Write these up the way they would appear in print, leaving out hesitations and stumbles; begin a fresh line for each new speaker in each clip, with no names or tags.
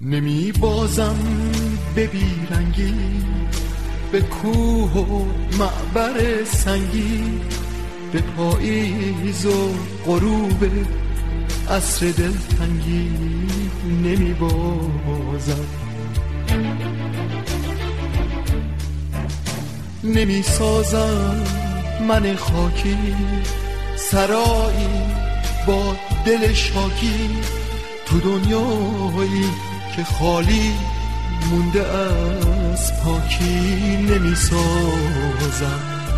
نمی بازم به بیرنگی، به کوه و معبر سنگی، به پاییز و غروب عصر دلتنگی نمی بازم. نمی سازم من خاکی سرایی با دل شاکی، تو دنیایی که خالی مونده از پاکی نمی سازم.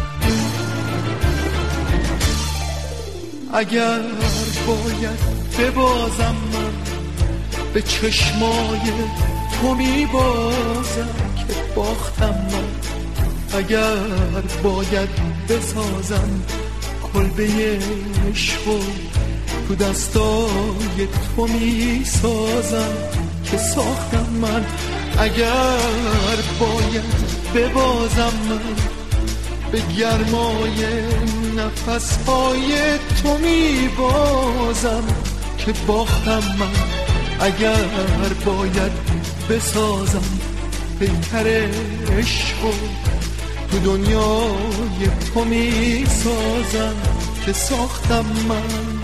اگر باید ببازم من به چشمای تو می بازم که باختم من. اگر باید بسازم کلبه عشقو تو دستای تو می سازم که ساختم من. اگر باید ببازم من به گرمای نفسهای تو می بازم که باختم من. اگر باید بسازم پیکر عشقو تو دنیای تو می سازم که ساختم من.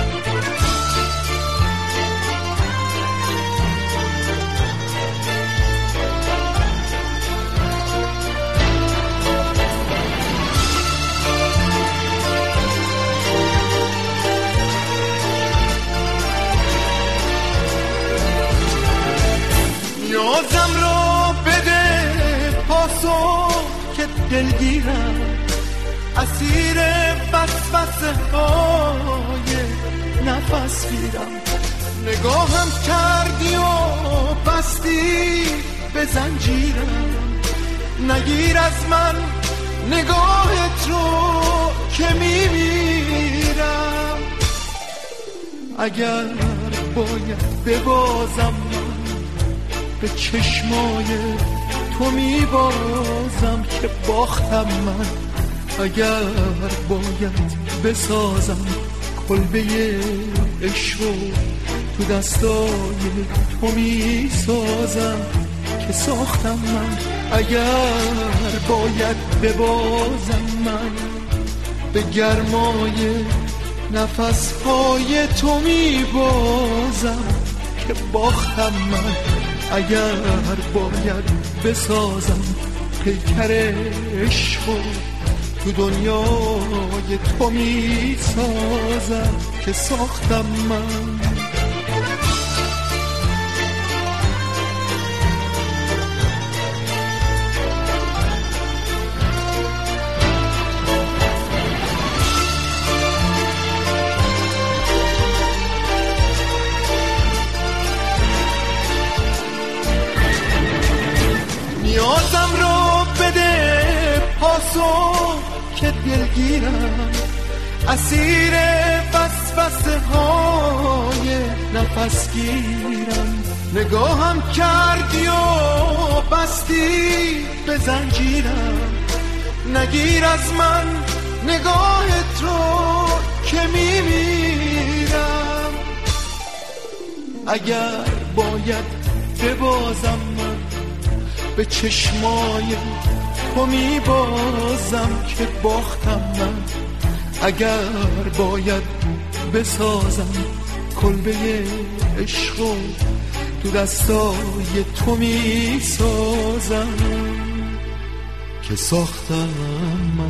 نیازم رو بده پاسو که دلگیرم، اسیر وسوسه های نفس گیرم. نگاهم کردی و بستی به زنجیرم، نگیر از من نگاهت رو که میمیرم. اگر باید ببازم به چشمای تو می بازم که باختم من. اگر باید بسازم کلبه عشقو تو دستای تو می سازم که ساختم من. اگر باید ببازم من به گرمای نفسهای تو می بازم که باختم من. اگر باید بسازم پیکر عشقو تو دنیای تو می سازم که ساختم من. نیازم رو بده پاسو که دلگیرم، اسیر وسوسه های نفس گیرم. نگاهم کردی و بستی به زنجیرم، نگیر از من نگاهت رو که میمیرم. اگر باید ببازم من به چشمای تو می بازم که باختم من. اگر باید بسازم کلبه عشقو تو دستای تو می سازم که ساختم من.